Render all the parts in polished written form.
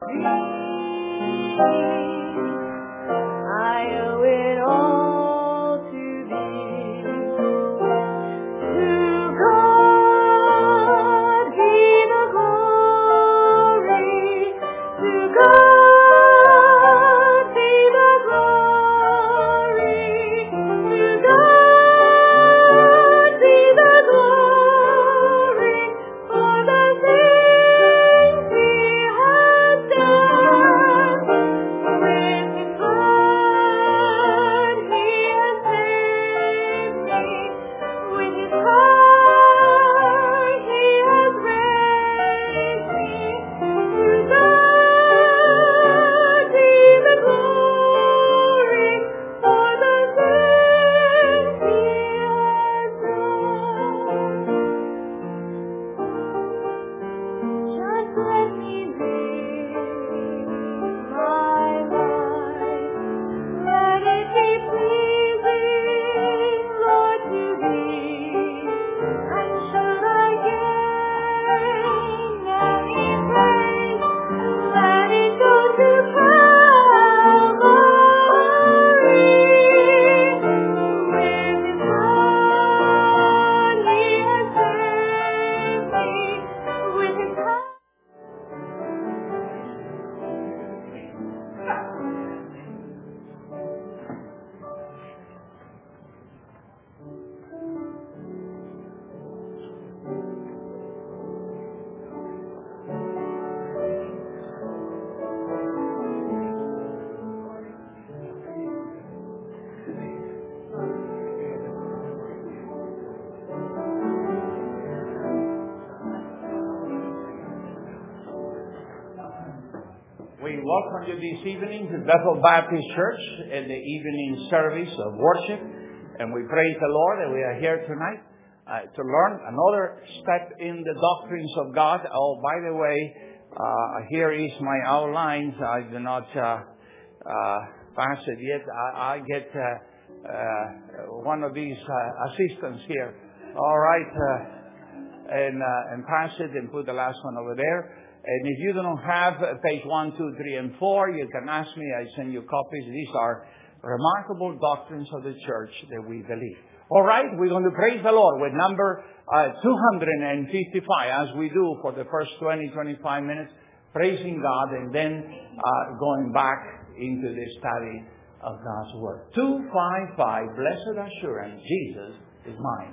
We welcome you this evening to Bethel Baptist Church in the evening service of worship. And we praise the Lord that we are here tonight to learn another step in the doctrines of God. Oh, by the way, here is my outlines. I do not pass it yet. I get one of these assistants here. All right. And pass it and put the last one over there. And if you don't have page 1, 2, 3, and 4, you can ask me. I send you copies. These are remarkable doctrines of the church that we believe. All right, we're going to praise the Lord with number 255, as we do for the first 20, 25 minutes, praising God, and then going back into the study of God's Word. 255, Blessed Assurance, Jesus is mine.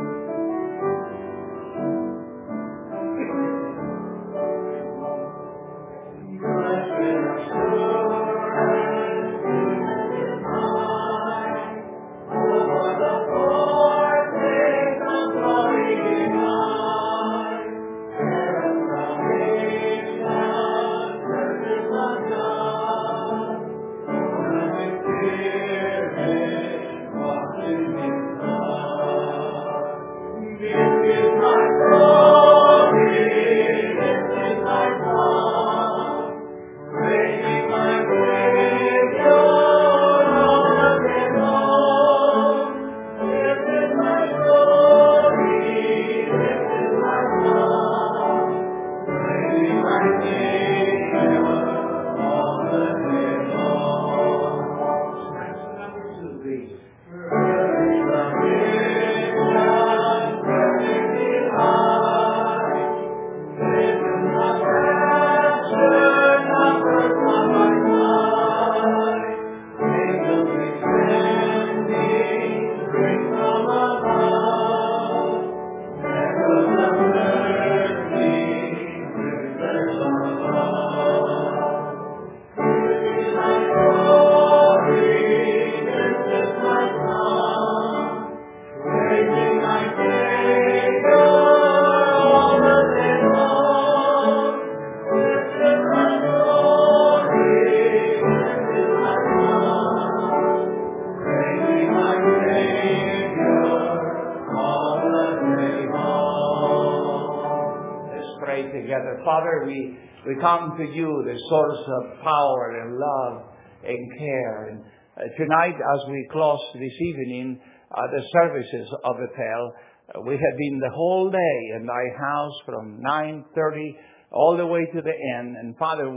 Father, we come to you, the source of power and love and care. And tonight, as we close this evening, the services of Bethel, we have been the whole day in thy house from 9:30 all the way to the end. And Father, we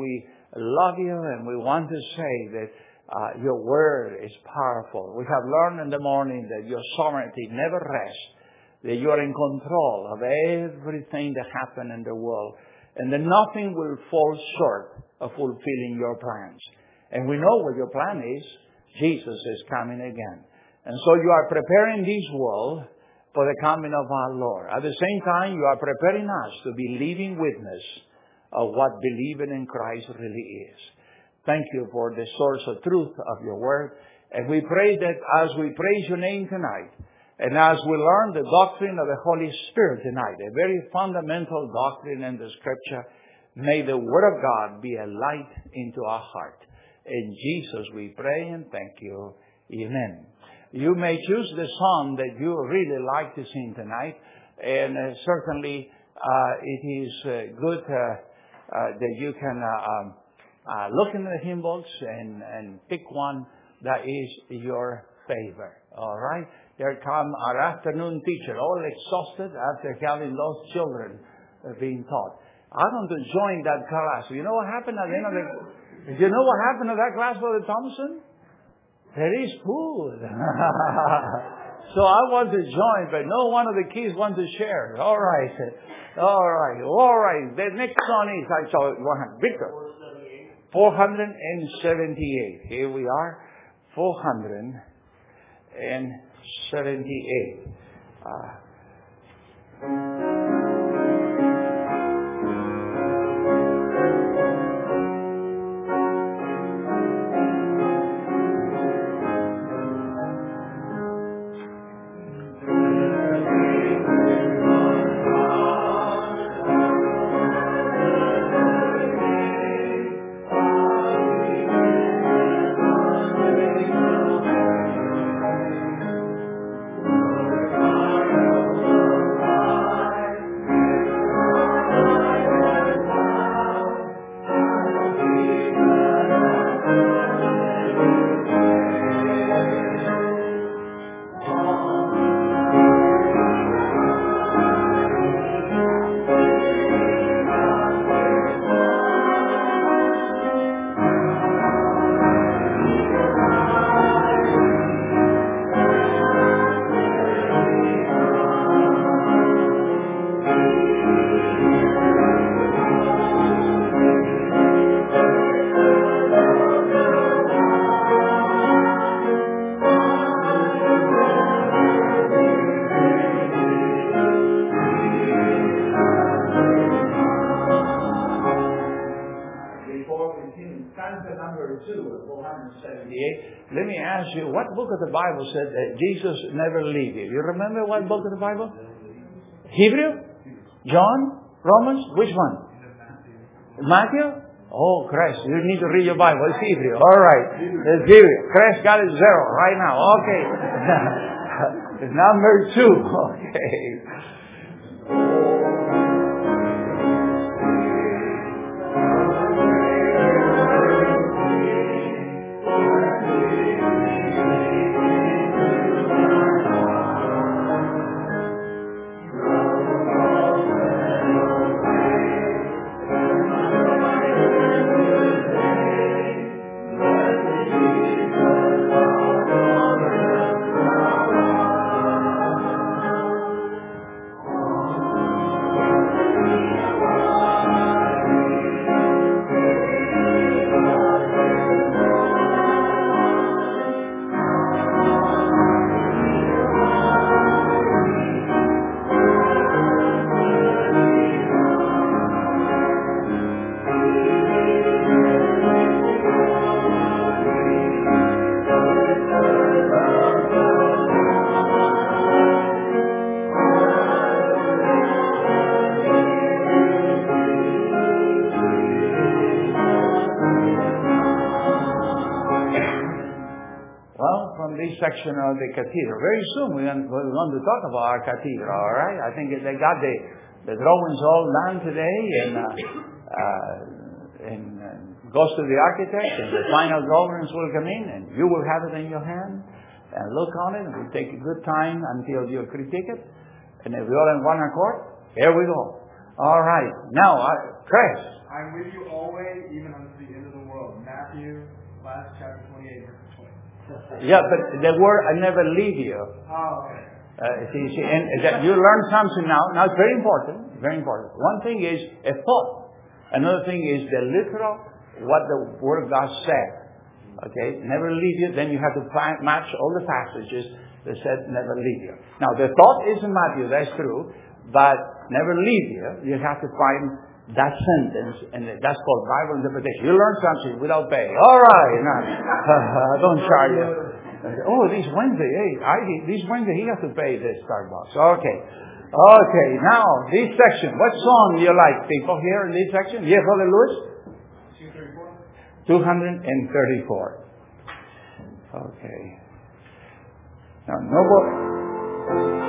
love you, and we want to say that your word is powerful. We have learned in the morning that your sovereignty never rests, that you are in control of everything that happens in the world, and that nothing will fall short of fulfilling your plans. And we know what your plan is. Jesus is coming again. And so you are preparing this world for the coming of our Lord. At the same time, you are preparing us to be living witness of what believing in Christ really is. Thank you for the source of truth of your word. And we pray that as we praise your name tonight, and as we learn the doctrine of the Holy Spirit tonight, a very fundamental doctrine in the Scripture, may the Word of God be a light into our heart. In Jesus we pray and thank you. Amen. You may choose the song that you really like to sing tonight. And certainly it is good that you can look in the hymn books and pick one that is your favorite. All right? There come our afternoon teacher, all exhausted after having those children being taught. I want to join that class. You know what happened at the end of the... You know what happened to that class, Brother Thompson? There is food. So I want to join, but no one of the kids want to share. All right. The next song is, I saw Victor. 478. Here we are. 478. Let me ask you, what book of the Bible said that Jesus never leave you? You remember what book of the Bible? Hebrew? John? Romans? Which one? Matthew? Oh, Christ, you need to read your Bible. It's Hebrew. All right. It's Hebrew. Christ got it 0 right now. Okay. Number 2. Okay. Section of the cathedral. Very soon we're going to talk about our cathedral, all right? I think they got the drawings all done today and goes to the architect, and the final drawings will come in, and you will have it in your hand and look on it, and we take a good time until you critique it. And if we're all in one accord, here we go. All right. Now, Chris. I'm with you always, even unto the end of the world. Matthew, last chapter 28, verse 20. Yeah, but the word, I never leave you. Oh, okay. See, and you learn something now. Now, it's very important. Very important. One thing is a thought. Another thing is the literal, what the Word of God said. Okay? Never leave you. Then you have to match all the passages that said never leave you. Now, the thought is in Matthew. That's true. But never leave you. You have to find that sentence. And that's called Bible interpretation. You learn something without pay. All right. Now, don't charge you. Oh, this Wednesday. Hey, this Wednesday he has to pay this Starbucks. Okay. Okay, now, this section. What song do you like, people, here in this section? Yes, Brother Lewis? 234. Okay. Now, noble.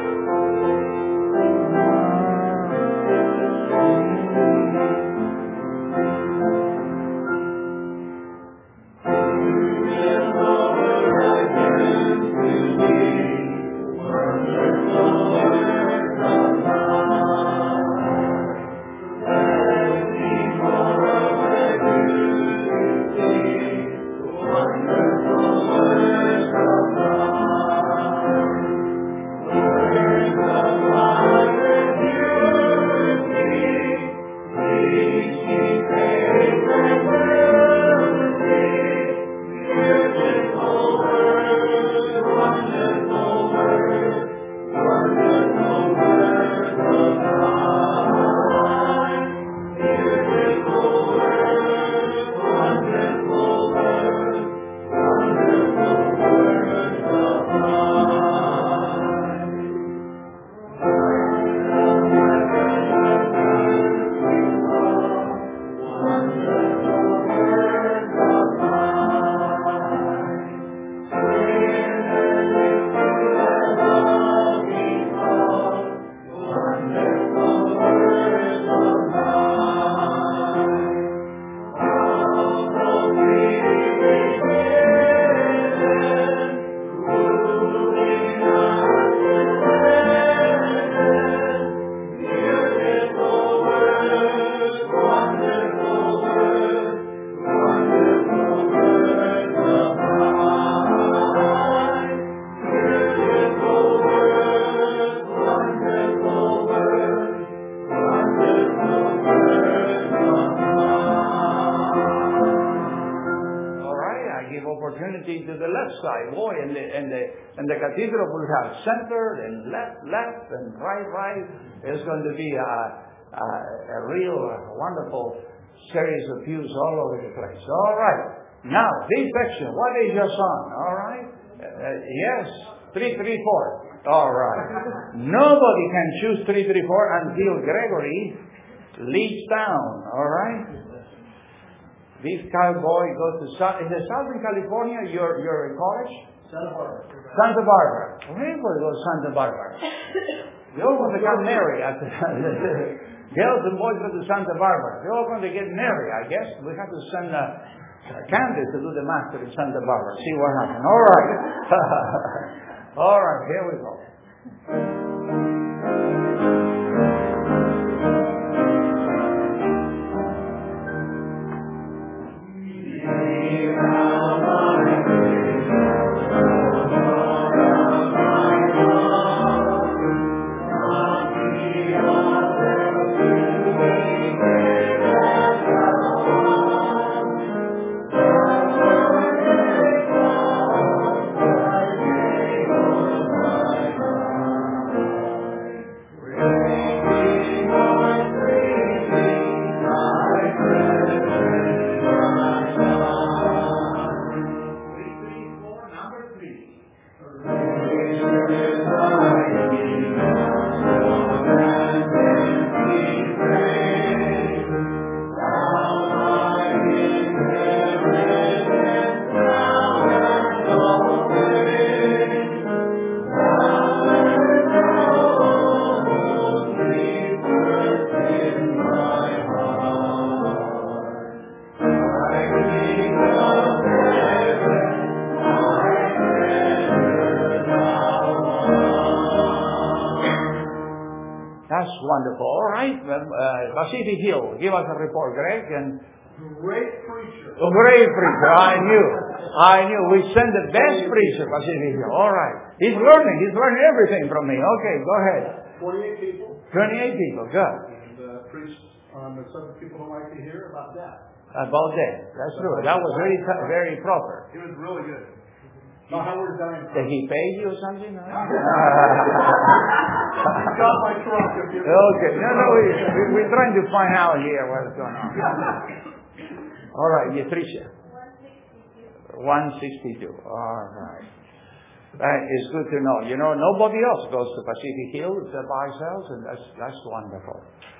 And the cathedral will have center and left and right. It's going to be a real wonderful series of pews all over the place. All right. Now, this section, what is your song? All right. Yes, 334. All right. Nobody can choose 334 until Gregory leads down. All right. This cowboy goes to Southern California. You're in college? Santa Barbara. Everybody goes to Santa Barbara. They all want to get married. Girls and boys go to Santa Barbara. They're all going to get married, I guess. We have to send Candace to do the master in Santa Barbara. See what happens. All right. All right, here we go. wonderful. All right. Pacific Hill, give us a report, Greg. And great preacher. Great preacher. I knew. We send the best preacher, Pacific Hill. All right. He's learning everything from me. Okay, go ahead. 28 people. 28 people, good. And preached on the subject people don't like to hear about death. About death. That's true. That was very proper. It was really good. Not how we're dying. Did he pay you or something? Got my truck. Okay. No, we're trying to find out here what's going on. All right, Patricia. 162. All right. That is good to know. You know, nobody else goes to Pacific Hill except ourselves, and that's wonderful.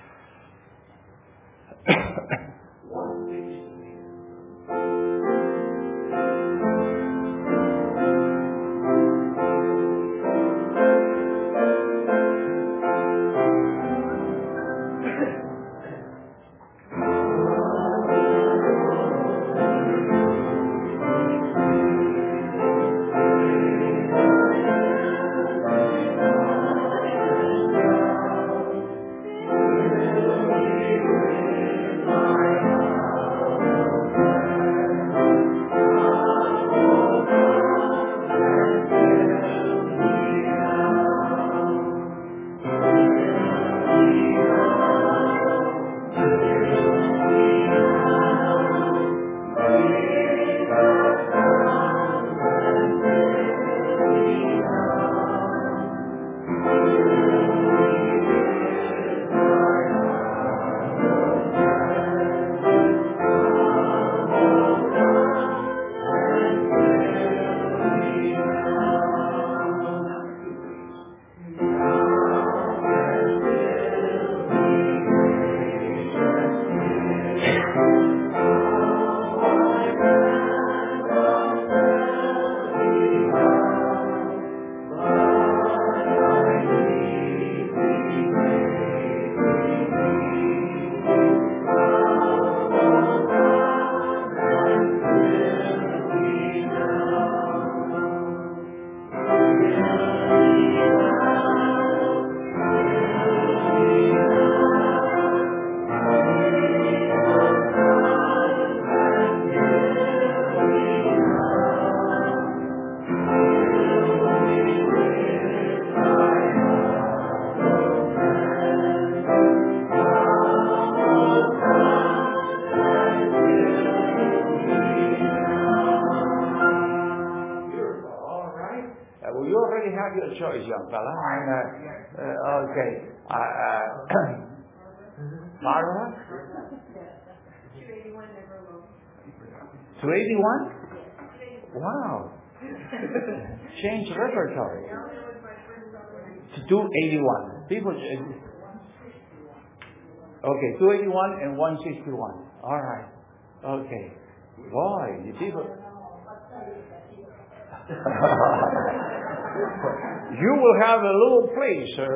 You already have your choice, young fella. Okay. Marva? 281? Wow. Change repertory. To 281. People. Okay, 281 and 161. All right. Okay. Boy, you people. You will have a little place there.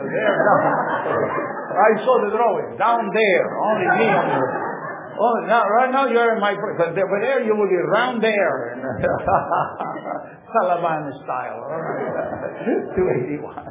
I saw the drawing down there. Only me. Oh, now right now you're in my place, but there you will be round there, Salaman style. All right, 281.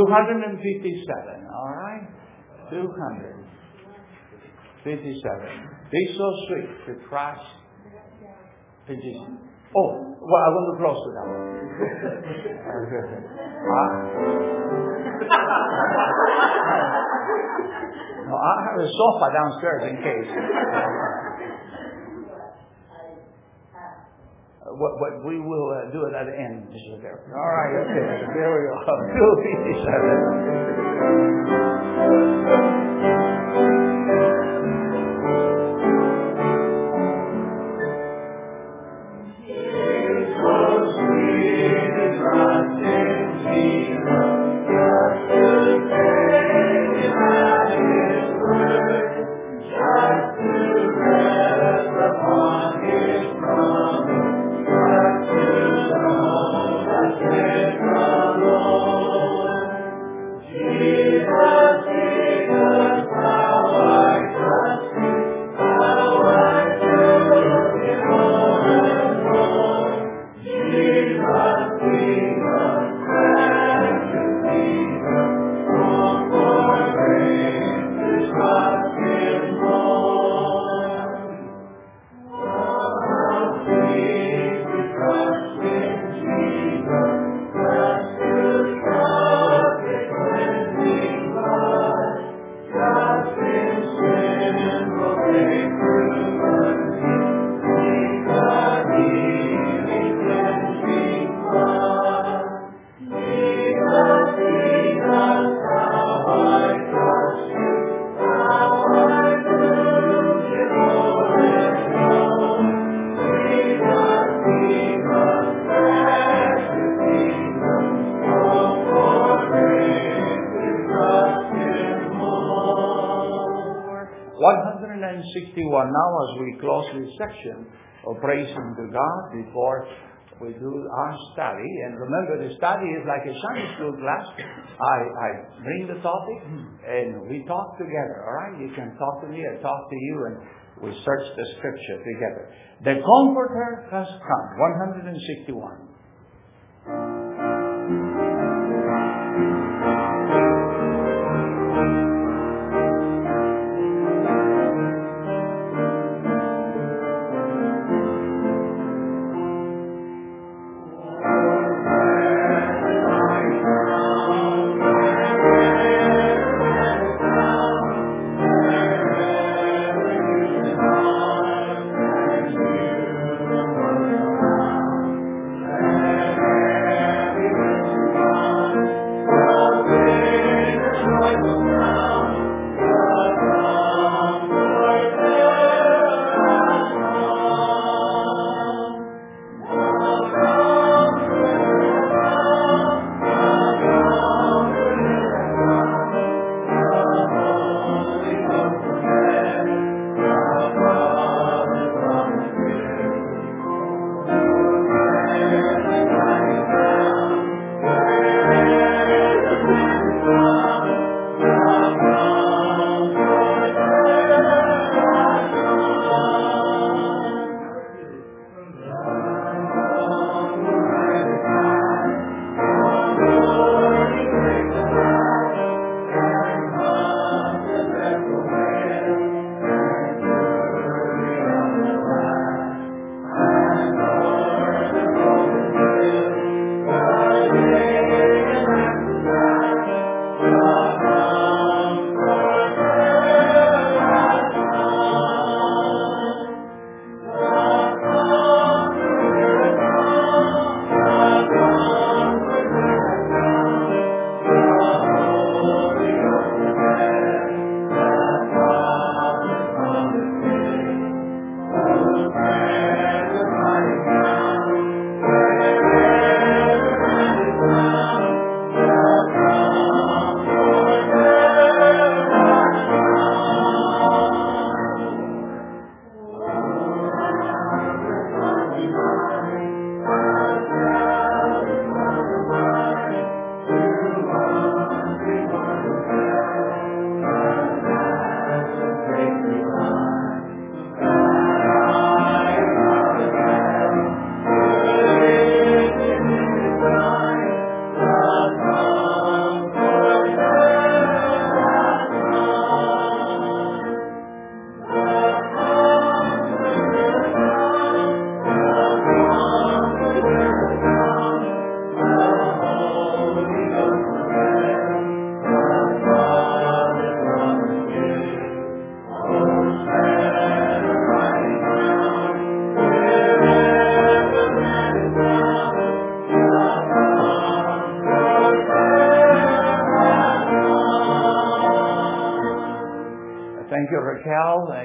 257. All right? 257. Be so sweet to trust in Jesus. Oh, well, I want to close with that one. No, I have a sofa downstairs in case. What we will do it at the end, Mr. Derek. All right, okay. There we go. 161. Now, as we close this section of praising to God before we do our study, and remember the study is like a Sunday school class. I bring the topic and we talk together, all right? You can talk to me, I talk to you, and we search the scripture together. The Comforter has come. 161.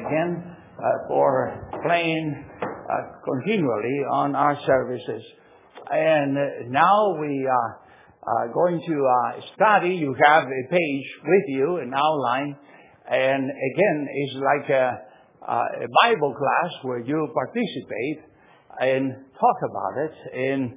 again for playing continually on our services. And now we are going to study. You have a page with you, an outline. And again, it's like a Bible class where you participate and talk about it. And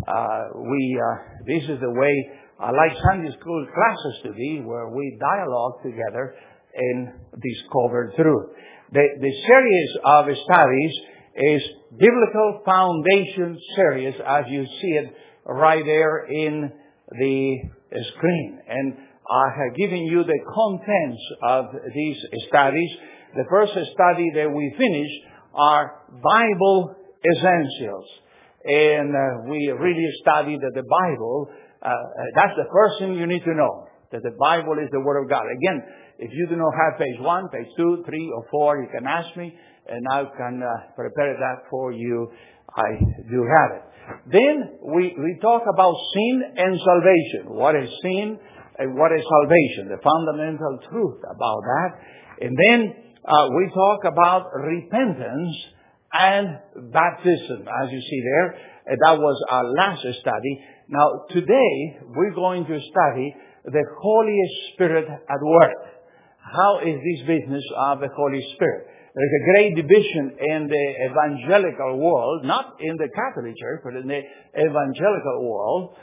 this is the way I like Sunday school classes to be, where we dialogue together and discover truth. The series of studies is Biblical Foundation Series, as you see it right there in the screen. And I have given you the contents of these studies. The first study that we finished are Bible Essentials. And we really studied that the Bible, that's the first thing you need to know, that the Bible is the Word of God. Again, if you do not have page 1, page 2, 3, or 4, you can ask me, and I can prepare that for you. I do have it. Then we talk about sin and salvation. What is sin and what is salvation? The fundamental truth about that. And then we talk about repentance and baptism, as you see there. That was our last study. Now, today, we're going to study the Holy Spirit at work. How is this business of the Holy Spirit? There's a great division in the evangelical world, not in the Catholic Church, but in the evangelical world,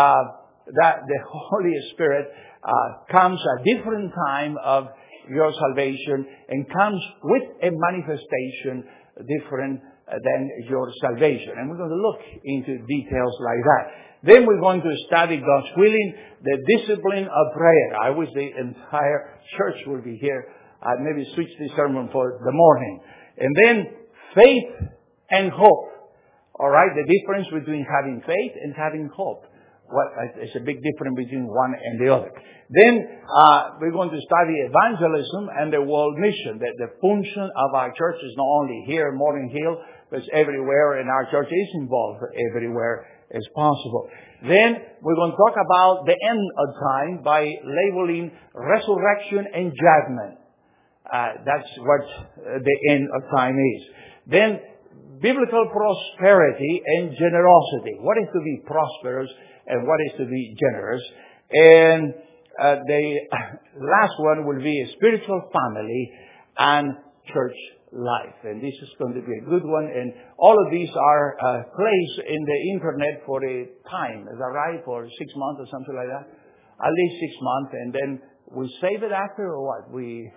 that the Holy Spirit comes at different time of your salvation and comes with a manifestation different than your salvation. And we're going to look into details like that. Then we're going to study, God's willing, the discipline of prayer. I wish the entire church would be here. I'd maybe switch the sermon for the morning. And then faith and hope. All right, the difference between having faith and having hope. It's a big difference between one and the other. Then we're going to study evangelism and the world mission. The function of our church is not only here in Morning Hill, but it's everywhere, and our church is involved everywhere as possible. Then we're going to talk about the end of time by labeling resurrection and judgment. That's what the end of time is. Then biblical prosperity and generosity. What is to be prosperous and what is to be generous? And the last one will be a spiritual family and church life. And this is going to be a good one. And all of these are placed in the internet for a time. Is that right? For 6 months or something like that? At least 6 months. And then we save it after, or what?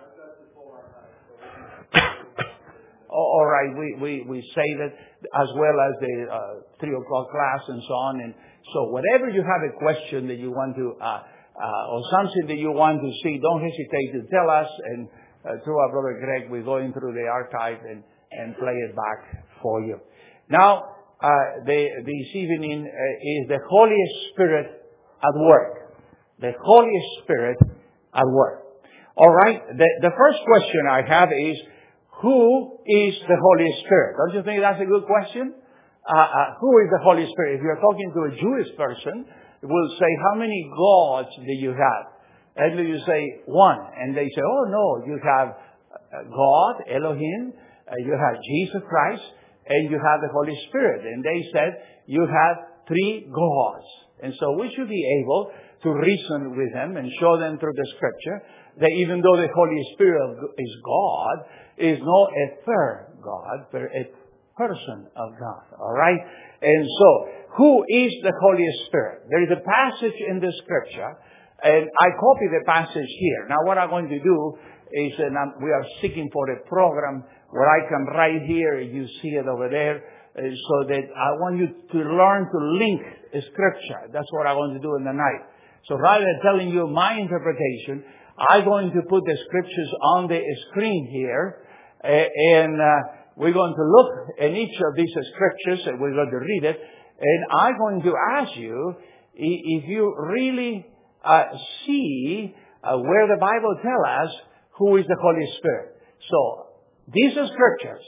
All right. We save it as well as the 3 o'clock class and so on. And so whatever you have a question that you want to, or something that you want to see, don't hesitate to tell us. And through our brother Greg, we're going through the archive and play it back for you. Now, this evening is the Holy Spirit at work. The Holy Spirit at work. All right. The first question I have is, who is the Holy Spirit? Don't you think that's a good question? Who is the Holy Spirit? If you're talking to a Jewish person, it will say, how many gods do you have? And you say, one. And they say, oh no, you have God, Elohim, you have Jesus Christ, and you have the Holy Spirit. And they said, you have 3 gods. And so we should be able to reason with them and show them through the Scripture that even though the Holy Spirit is God, is not a third God, but a person of God. All right? And so, who is the Holy Spirit? There is a passage in the Scripture, and I copy the passage here. Now, what I'm going to do is, we are seeking for a program where I can write here, you see it over there, so that I want you to learn to link Scripture. That's what I want to do in the night. So rather than telling you my interpretation, I'm going to put the Scriptures on the screen here, and we're going to look in each of these Scriptures, and we're going to read it, and I'm going to ask you if you really see where the Bible tells us who is the Holy Spirit. So, these Scriptures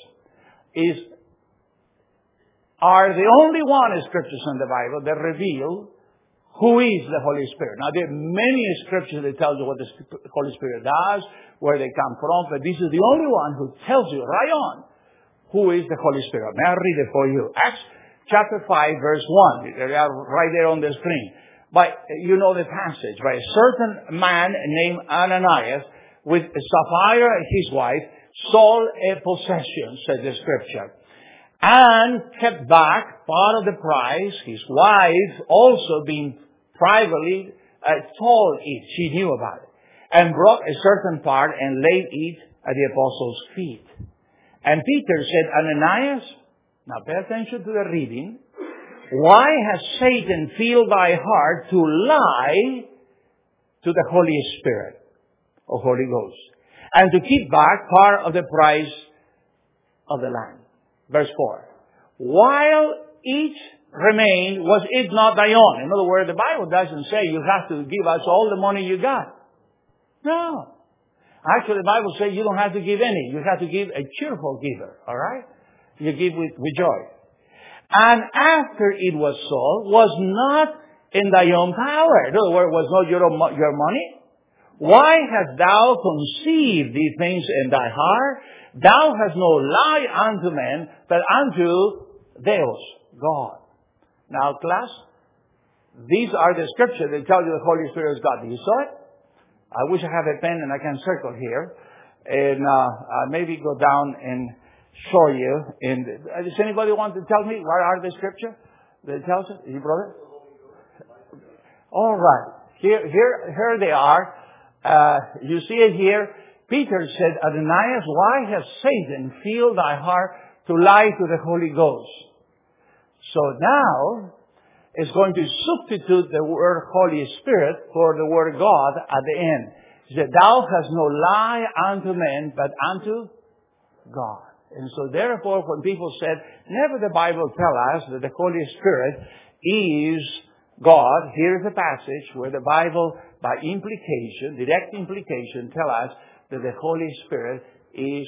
are the only one Scriptures in the Bible that reveal Who is the Holy Spirit? Now, there are many scriptures that tell you what the Holy Spirit does, where they come from, but this is the only one who tells you right on who is the Holy Spirit. May I read it for you? Acts chapter 5, verse 1. They are right there on the screen. But you know the passage. By a certain man named Ananias, with Sapphira, his wife, sold a possession, said the scripture, and kept back part of the price. His wife also being privately told it. She knew about it. And brought a certain part and laid it at the apostles' feet. And Peter said, Ananias, now pay attention to the reading. Why has Satan filled thy heart to lie to the Holy Spirit or Holy Ghost, and to keep back part of the price of the land? Verse 4. While each remained, was it not thy own? In other words, the Bible doesn't say you have to give us all the money you got. No. Actually, the Bible says you don't have to give any. You have to give a cheerful giver. All right? You give with joy. And after it was sold, was not in thy own power. In other words, was not your money. Why hast thou conceived these things in thy heart? Thou hast no lie unto men, but unto Deus, God. Now, class, these are the scriptures that tell you the Holy Spirit is God. Do you saw it? I wish I had a pen and I can circle here. And maybe go down and show you. Does anybody want to tell me what are the scriptures that tells us? You brother? All right. Here they are. You see it here. Peter said, Ananias, why has Satan filled thy heart to lie to the Holy Ghost? So now, it's going to substitute the word Holy Spirit for the word God at the end. He said, thou hast no lie unto men, but unto God. And so therefore, when people said, never the Bible tell us that the Holy Spirit is God, here's a passage where the Bible, by implication, direct implication, tell us that the Holy Spirit is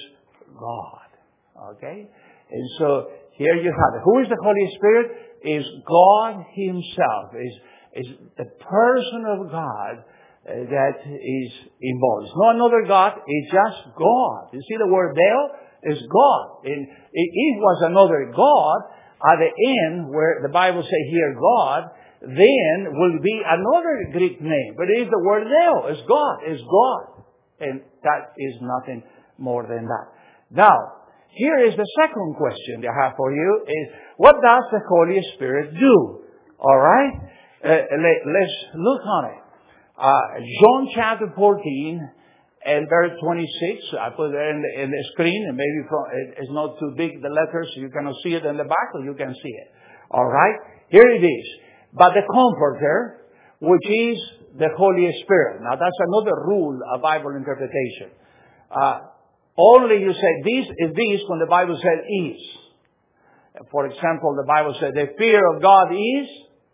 God. Okay? And so here you have it. Who is the Holy Spirit? Is God Himself. Is the person of God that is involved. It's not another God. It's just God. You see the word Deo is God. And if it was another God at the end where the Bible says here God, then will be another Greek name. But it is the word Deo. It's God. It's God. And that is nothing more than that. Now, here is the second question that I have for you is, what does the Holy Spirit do? All right? Let's look on it. John chapter 14 and verse 26. I put it in the screen, and maybe it's not too big, the letters, so you cannot see it in the back, or you can see it. All right? Here it is. But the Comforter, which is the Holy Spirit. Now, that's another rule of Bible interpretation. Only you say this is this when the Bible says is. For example, the Bible says the fear of God is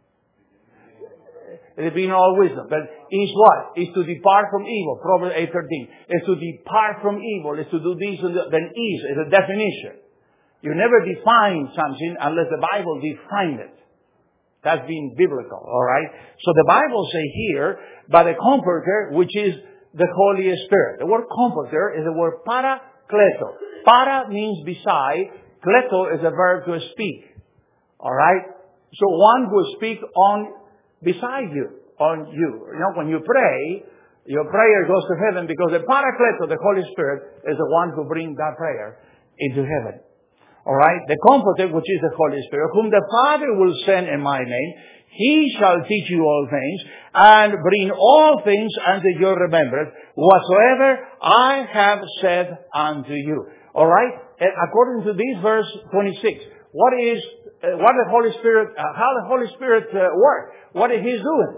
the beginning of all wisdom. But is what? Is to depart from evil. Proverbs 8:13. Is to depart from evil. Is to do this and that. Then is a definition. You never define something unless the Bible defines it. That's being biblical, all right? So the Bible says here, by the Comforter, which is the Holy Spirit. The word Comforter is the word parakleto. Para means beside. Kleto is a verb to speak. All right? So one who speaks on beside you, on you. You know, when you pray, your prayer goes to heaven because the Parakleto, the Holy Spirit, is the one who brings that prayer into heaven. All right? The Comforter, which is the Holy Spirit, whom the Father will send in my name, He shall teach you all things and bring all things unto your remembrance, whatsoever I have said unto you. All right? And according to this verse 26, what the Holy Spirit, how the Holy Spirit works? What is He doing?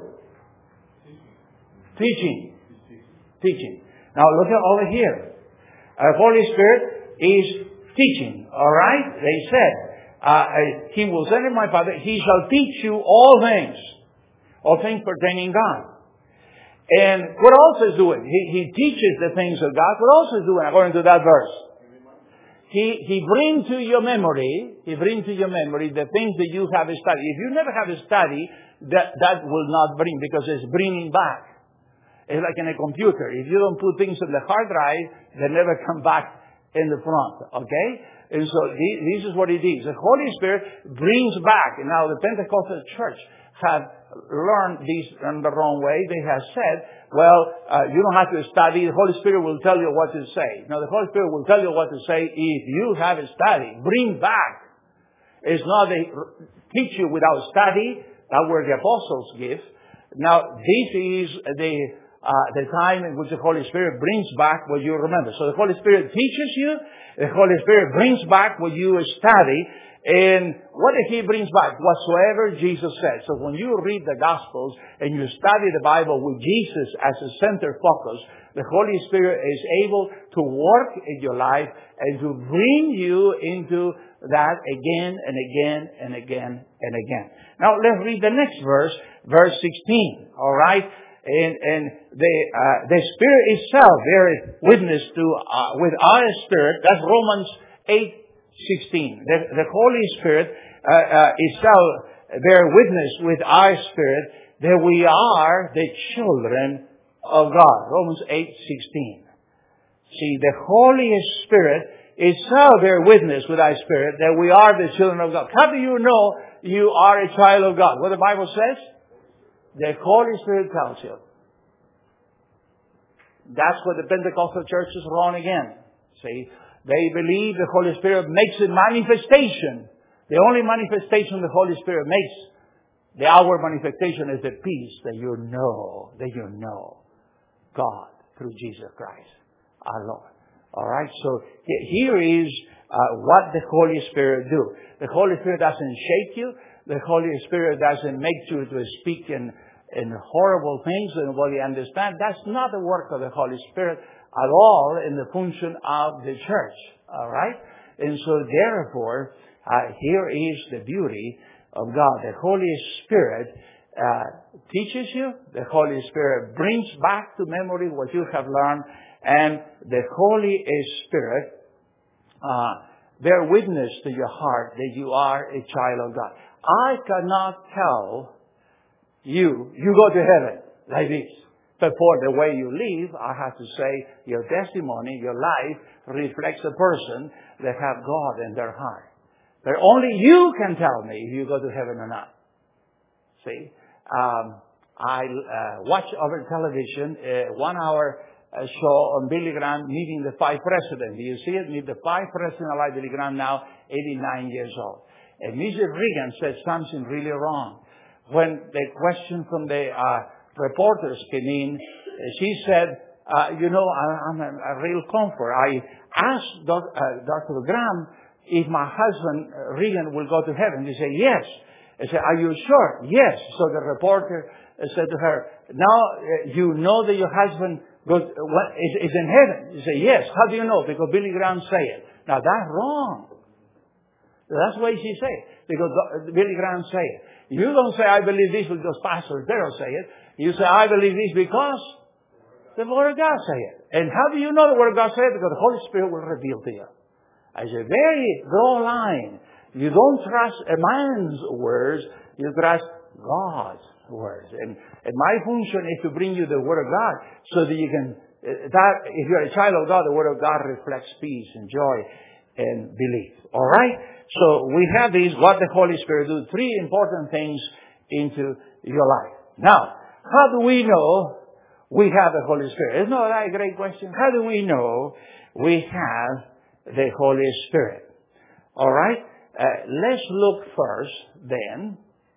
Teaching. Now look at over here. The Holy Spirit is teaching. All right? They said, He will send in my Father. He shall teach you all things pertaining God. And what else is doing? He teaches the things of God. What else is doing according to that verse? He brings to your memory the things that you have studied. If you never have studied that will not bring, because it's bringing back. It's like in a computer. If you don't put things on the hard drive, they never come back in the front. Okay? And so this is what it is. The Holy Spirit brings back. And now the Pentecostal church have learned this in the wrong way. They have said, well, you don't have to study. The Holy Spirit will tell you what to say. Now, the Holy Spirit will tell you what to say if you have studied. Bring back. It's not they teach you without study. That were the apostles' gift. Now, this is the time in which the Holy Spirit brings back what you remember. So the Holy Spirit teaches you. The Holy Spirit brings back what you study. And what He brings back? Whatsoever Jesus said. So when you read the Gospels and you study the Bible with Jesus as a center focus, the Holy Spirit is able to work in your life and to bring you into that again and again and again and again. Now let's read the next verse, verse 16. All right? And the Spirit itself beareth witness with our spirit. That's Romans 8:16. The Holy Spirit itself bear witness with our spirit that we are the children of God. Romans 8:16. See, the Holy Spirit itself bear witness with our spirit that we are the children of God. How do you know you are a child of God? What the Bible says? The Holy Spirit tells you. That's what the Pentecostal church is wrong again. See, they believe the Holy Spirit makes a manifestation. The only manifestation the Holy Spirit makes, the outward manifestation, is the peace that you know God through Jesus Christ, our Lord. All right, so here is what the Holy Spirit do. The Holy Spirit doesn't shake you. The Holy Spirit doesn't make you to speak in horrible things and what you understand. That's not the work of the Holy Spirit at all in the function of the church. All right? And so therefore, here is the beauty of God. The Holy Spirit teaches you. The Holy Spirit brings back to memory what you have learned. And the Holy Spirit bear witness to your heart that you are a child of God. I cannot tell you go to heaven like this. But for the way you live, I have to say your testimony, your life reflects a person that have God in their heart. But only you can tell me if you go to heaven or not. See? I watch over television 1 hour show on Billy Graham meeting the 5 presidents. Do you see it? Meet the 5 presidents like Billy Graham now, 89 years old. And Mrs. Reagan said something really wrong. When the question from the reporters came in, she said, I'm a real comfort. I asked Dr. Graham if my husband, Reagan, will go to heaven. He said, yes. I said, are you sure? Yes. So the reporter said to her, now you know that your husband is in heaven. He said, yes. How do you know? Because Billy Graham said it. Now that's wrong. That's why she said it. Because Billy Graham said it. You don't say, I believe this because Pastor Darrell say it. You say, I believe this because the Word of God say it. And how do you know the Word of God say it? Because the Holy Spirit will reveal to you. It's a very draw line. You don't trust a man's words. You trust God's words. And my function is to bring you the Word of God so that you can, if you're a child of God, the Word of God reflects peace and joy and belief. All right? So we have these, what the Holy Spirit do, 3 important things into your life. Now, how do we know we have the Holy Spirit? Isn't that a great question? How do we know we have the Holy Spirit? All right? Let's look first, then,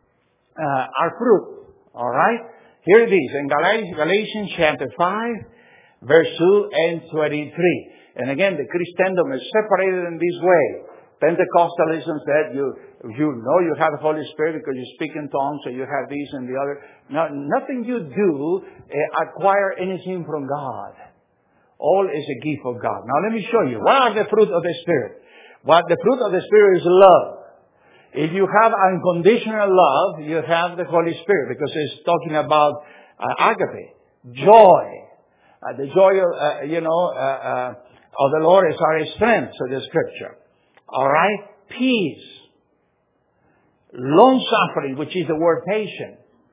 our fruit. All right? Here it is, in Galatians chapter 5, verse 2 and 23. And again, the Christendom is separated in this way. Pentecostalism said you know you have the Holy Spirit because you speak in tongues, so you have this and the other. No, nothing you do acquire anything from God. All is a gift of God. Now let me show you. What are the fruit of the Spirit? The fruit of the Spirit is love. If you have unconditional love, you have the Holy Spirit because it's talking about agape, joy. The joy of the Lord is our strength, so the Scripture. All right? Peace. Long-suffering, which is the word patient.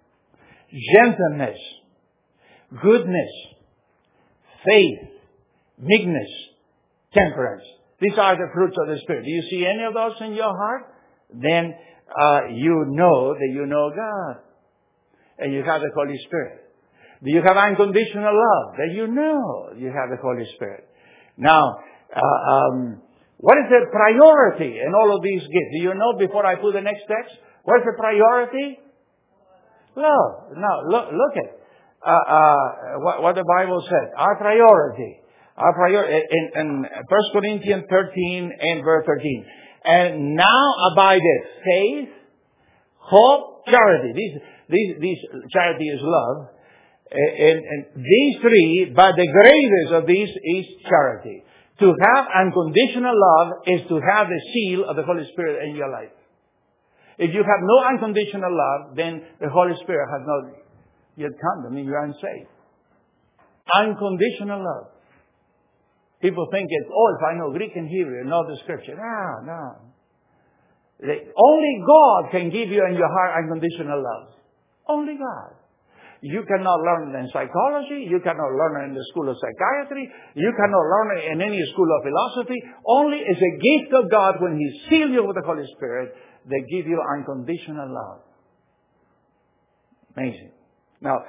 gentleness, goodness, faith, meekness, temperance. These are the fruits of the Spirit. Do you see any of those in your heart? Then you know that you know God. And you have the Holy Spirit. Do you have unconditional love? That you know you have the Holy Spirit. Now, what is the priority in all of these gifts? Do you know before I put the next text? What is the priority? Love. Now, look at what the Bible said. Our priority in 1 Corinthians 13 and verse 13. And now abideth faith, hope, charity. These charity is love. And these three, but the greatest of these is charity. To have unconditional love is to have the seal of the Holy Spirit in your life. If you have no unconditional love, then the Holy Spirit has not yet come. I mean, you are unsaved. Unconditional love. People think it's, if I know Greek and Hebrew, I know the Scripture. No. Only God can give you in your heart unconditional love. Only God. You cannot learn it in psychology. You cannot learn it in the school of psychiatry. You cannot learn it in any school of philosophy. Only as a gift of God when He seals you with the Holy Spirit, they give you unconditional love. Amazing. Now,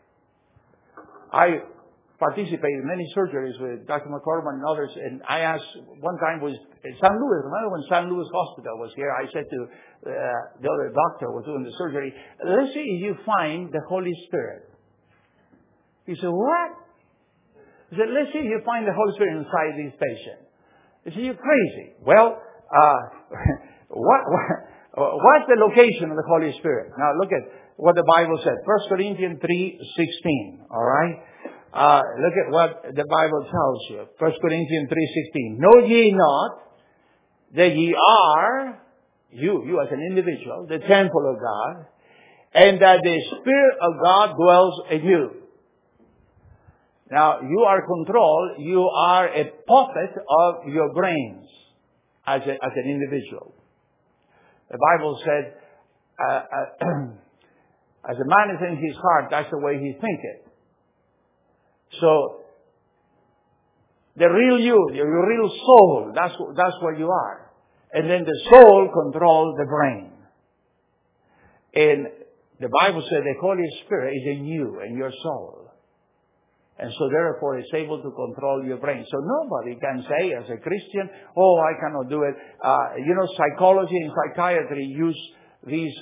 I participated in many surgeries with Dr. McCormick and others, and I asked one time was in San Luis. Remember when San Luis Hospital was here? I said to the other doctor who was doing the surgery, let's see if you find the Holy Spirit. He said, what? He said, let's see if you find the Holy Spirit inside these patients. He said, you're crazy. Well, what's the location of the Holy Spirit? Now look at what the Bible said. 1 Corinthians 3:16. All right? Look at what the Bible tells you. 1 Corinthians 3:16. Know ye not that ye are, you as an individual, the temple of God, and that the Spirit of God dwells in you. Now, you are controlled. You are a puppet of your brains as an individual. The Bible said, as a man is in his heart, that's the way he thinketh. So, the real you, your real soul, that's where you are. And then the soul controls the brain. And the Bible said the Holy Spirit is in you, in your soul. And so therefore it's able to control your brain. So nobody can say as a Christian, I cannot do it. Psychology and psychiatry use these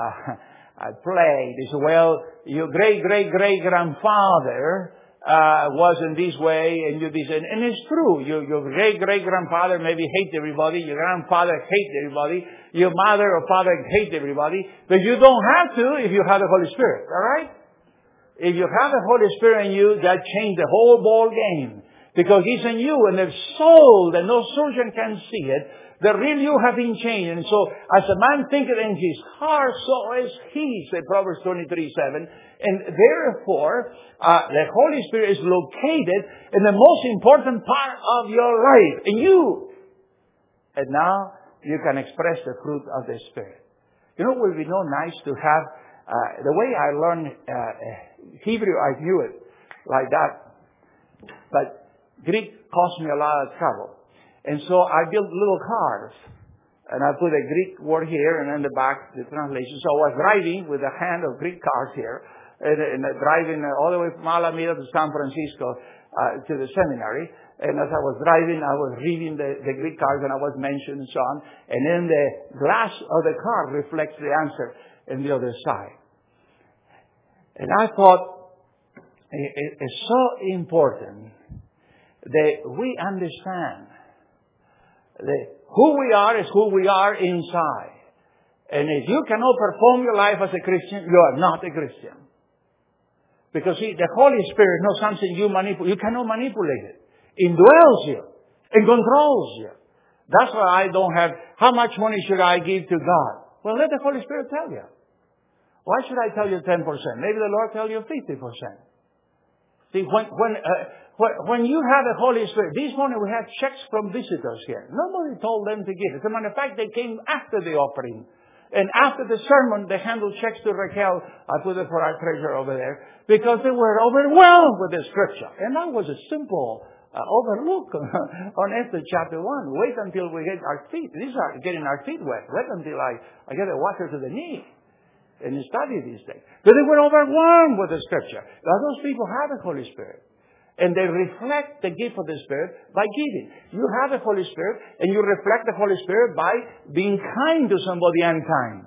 play. They say, your great-great-great-grandfather was in this way, and you this, and it's true. Your great-great-grandfather maybe hate everybody, your grandfather hate everybody, your mother or father hate everybody, but you don't have to if you have the Holy Spirit, all right? If you have the Holy Spirit in you, that changed the whole ball game. Because He's in you, and the soul, that no surgeon can see it, the real you have been changed. And so, as a man thinketh in his heart, so is he, said Proverbs 23:7. And therefore, the Holy Spirit is located in the most important part of your life, in you. And now, you can express the fruit of the Spirit. It would be no nice to have, the way I learned Hebrew, I knew it like that. But Greek cost me a lot of trouble. And so I built little cards. And I put a Greek word here and in the back, the translation. So I was writing with a hand of Greek cards here. And driving all the way from Alameda to San Francisco to the seminary. And as I was driving, I was reading the Greek cards and I was mentioned and so on. And then the glass of the card reflects the answer in the other side. And I thought it's so important that we understand that who we are is who we are inside. And if you cannot perform your life as a Christian, you are not a Christian. Because see, the Holy Spirit is not something you manipulate. You cannot manipulate it. It indwells you. It controls you. That's why I don't have, how much money should I give to God? Well, let the Holy Spirit tell you. Why should I tell you 10%? Maybe the Lord tell you 50%. See, when you have the Holy Spirit, this morning we had checks from visitors here. Nobody told them to give. As a matter of fact, they came after the offering. And after the sermon, they handed checks to Raquel. I put it for our treasurer over there because they were overwhelmed with the scripture. And that was a simple overlook on Esther chapter 1. Wait until we get our feet. These are getting our feet wet. Wait until I get the water to the knee and study these things. But they were overwhelmed with the scripture. Now, those people have the Holy Spirit. And they reflect the gift of the Spirit by giving. You have the Holy Spirit, and you reflect the Holy Spirit by being kind to somebody unkind.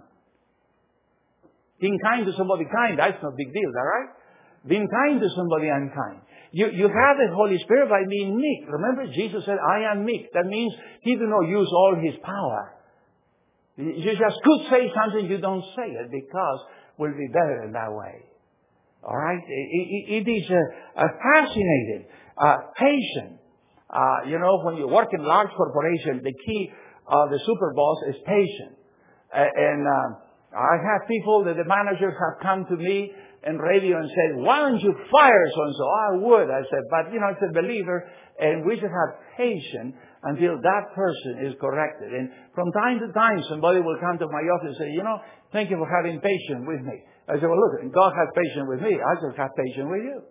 Being kind to somebody kind, that's no big deal, all right? Being kind to somebody unkind. You have the Holy Spirit by being meek. Remember, Jesus said, I am meek. That means He did not use all His power. You just could say something, you don't say it, because we'll be better in that way. All right? It is a fascinating, patient. When you work in large corporation, the key of the super boss is patient. And I have people that the managers have come to me in radio and said, why don't you fire so-and-so? I would. I said, but, it's a believer, and we should have patience until that person is corrected. And from time to time, somebody will come to my office and say, thank you for having patience with me. I said, well, look, God has patience with me. I just have patience with you.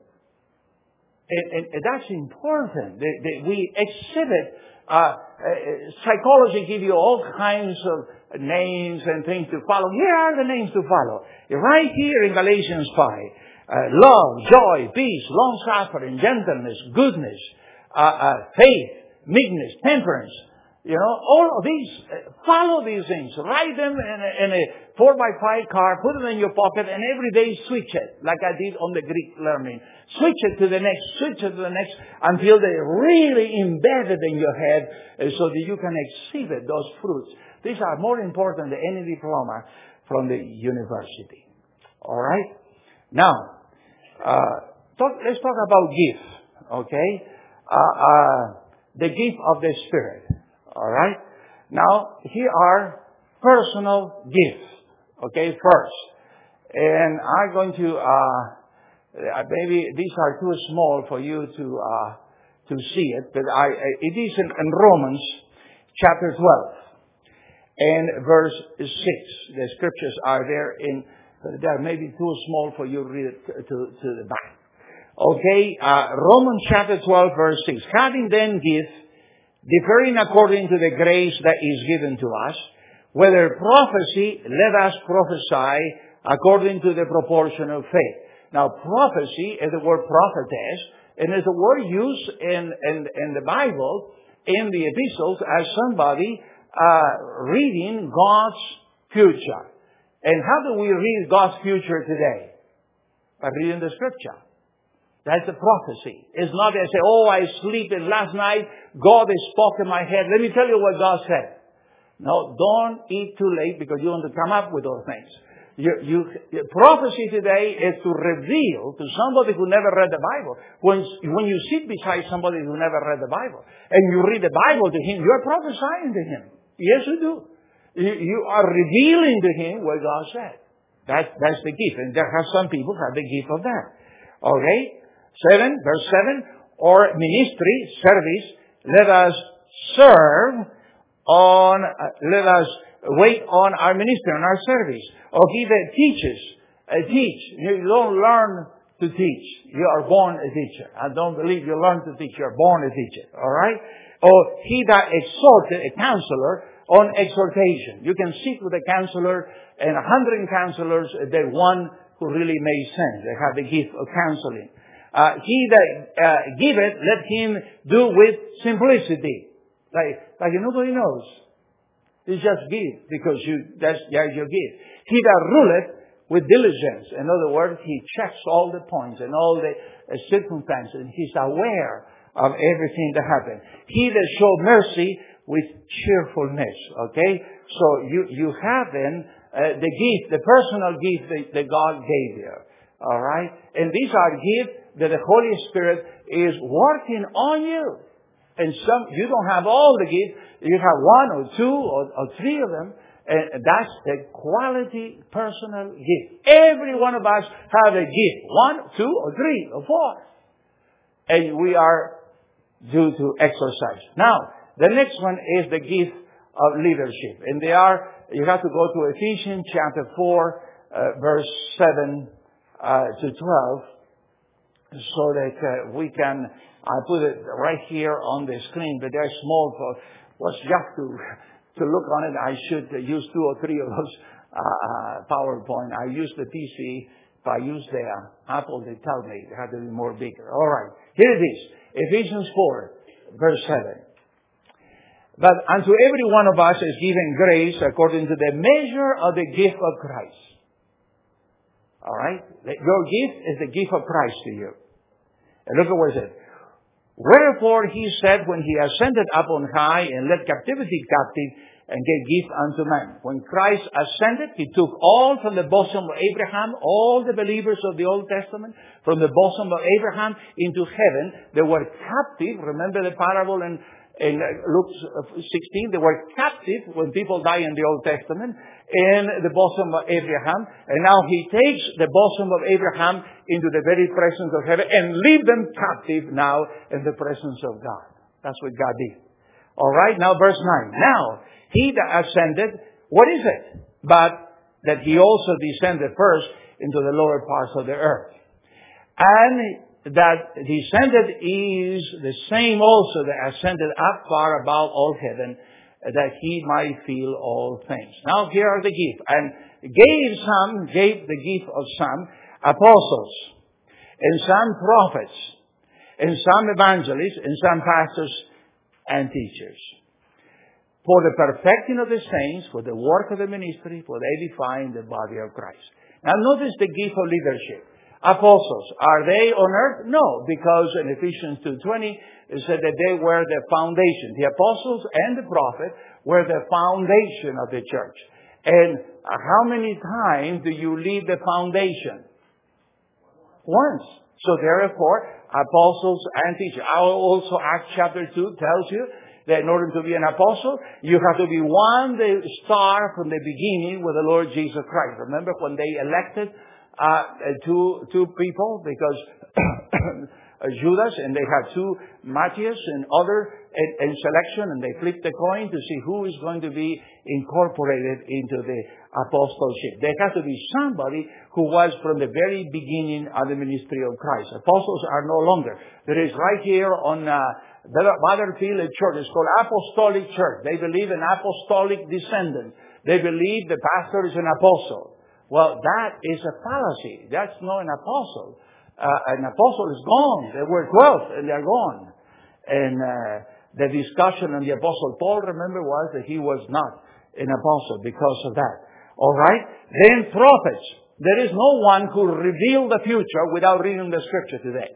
And that's important. That we exhibit. Psychology gives you all kinds of names and things to follow. Here are the names to follow. Right here in Galatians 5. Love, joy, peace, long-suffering, gentleness, goodness, faith, meekness, temperance. All of these, follow these things. Write them in a 4x5 card, put them in your pocket, and every day switch it, like I did on the Greek learning. Switch it to the next, switch it to the next, until they're really embedded in your head, so that you can exhibit those fruits. These are more important than any diploma from the university. All right? Now, let's talk about gift, okay? The gift of the Spirit. All right? Now, here are personal gifts. Okay, first. And I'm going to, maybe these are too small for you to see it, but it is in Romans chapter 12 and verse 6. The scriptures are there but they are maybe too small for you to read it to the back. Okay, Romans chapter 12 verse 6. Having then gifts, differing according to the grace that is given to us, whether prophecy, let us prophesy according to the proportion of faith. Now, prophecy is the word prophetess, and is a word used in the Bible, in the epistles, as somebody reading God's future. And how do we read God's future today? By reading the scripture. That's a prophecy. It's not that I say, I sleep and last night God spoke in my head. Let me tell you what God said. No, don't eat too late because you want to come up with those things. Prophecy today is to reveal to somebody who never read the Bible. When you sit beside somebody who never read the Bible and you read the Bible to him, you are prophesying to him. Yes, you do. You are revealing to him what God said. That's the gift. And there are some people who have the gift of that. Okay? Verse 7, or ministry, service, let us wait on our ministry, on our service. Or he that teaches, teach. You don't learn to teach. You are born a teacher. I don't believe you learn to teach. You are born a teacher. All right? Or he that exhorted, a counselor, on exhortation. You can sit with a counselor and 100 counselors, the one who really makes sense. They have the gift of counseling. He that giveth, let him do with simplicity. Like nobody knows. You just give because that's your gift. He that ruleth with diligence. In other words, he checks all the points and all the circumstances. He's aware of everything that happened. He that show mercy with cheerfulness. Okay? So you have then the gift, the personal gift that God gave you. All right? And these are gifts that the Holy Spirit is working on you. And you don't have all the gifts. You have one or two or three of them. And that's the quality personal gift. Every one of us have a gift. 1, 2, or 3, or 4. And we are due to exercise. Now, the next one is the gift of leadership. And they are, you have to go to Ephesians chapter 4, verse 7 to 12, so that we can, I put it right here on the screen, but they're small for what's just to look on it. I should use 2 or 3 of those PowerPoint. I use the PC. If I use the Apple, they tell me it had to be more bigger. All right. Here it is. Ephesians 4, verse 7. But unto every one of us is given grace according to the measure of the gift of Christ. All right? Your gift is the gift of Christ to you. And look at what it said. Wherefore he said, when he ascended up on high and led captivity captive and gave gift unto man. When Christ ascended, he took all from the bosom of Abraham, all the believers of the Old Testament, from the bosom of Abraham into heaven. They were captive. Remember the parable in Luke 16? They were captive when people die in the Old Testament in the bosom of Abraham. And now he takes the bosom of Abraham into the very presence of heaven and leave them captive now in the presence of God. That's what God did. All right, now verse 9. Now, he that ascended, what is it? But that he also descended first into the lower parts of the earth. And that descended is the same also that ascended up far above all heaven, that he might fill all things. Now here are the gifts. And gave the gift of some apostles, and some prophets, and some evangelists, and some pastors and teachers. For the perfecting of the saints, for the work of the ministry, for the edifying the body of Christ. Now notice the gift of leadership. Apostles, are they on earth? No, because in Ephesians 2:20, it said that they were the foundation. The apostles and the prophet were the foundation of the church. And how many times do you leave the foundation? Once. So therefore, apostles and teachers. Also, Acts chapter 2 tells you that in order to be an apostle, you have to be the star from the beginning with the Lord Jesus Christ. Remember when they elected two people, because Judas, and they had 2 Matthias and other in selection, and they flipped the coin to see who is going to be incorporated into the apostleship. There has to be somebody who was from the very beginning of the ministry of Christ. Apostles are no longer. There is right here on Battlefield Church. It's called Apostolic Church. They believe in apostolic descendants. They believe the pastor is an apostle. Well, that is a fallacy. That's not an apostle. An apostle is gone. There were 12 and they're gone. And the discussion on the Apostle Paul, remember, was that he was not an apostle because of that. All right? Then prophets. There is no one who revealed the future without reading the scripture today.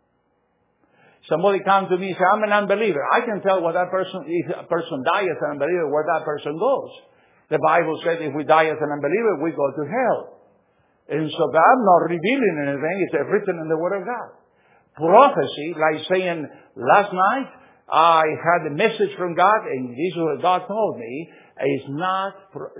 Somebody comes to me and says, I'm an unbeliever. I can tell what that person, if a person dies as an unbeliever, where that person goes. The Bible says if we die as an unbeliever, we go to hell. And so I'm not revealing anything. It's written in the Word of God. Prophecy, like saying, last night I had a message from God and this is what God told me, is not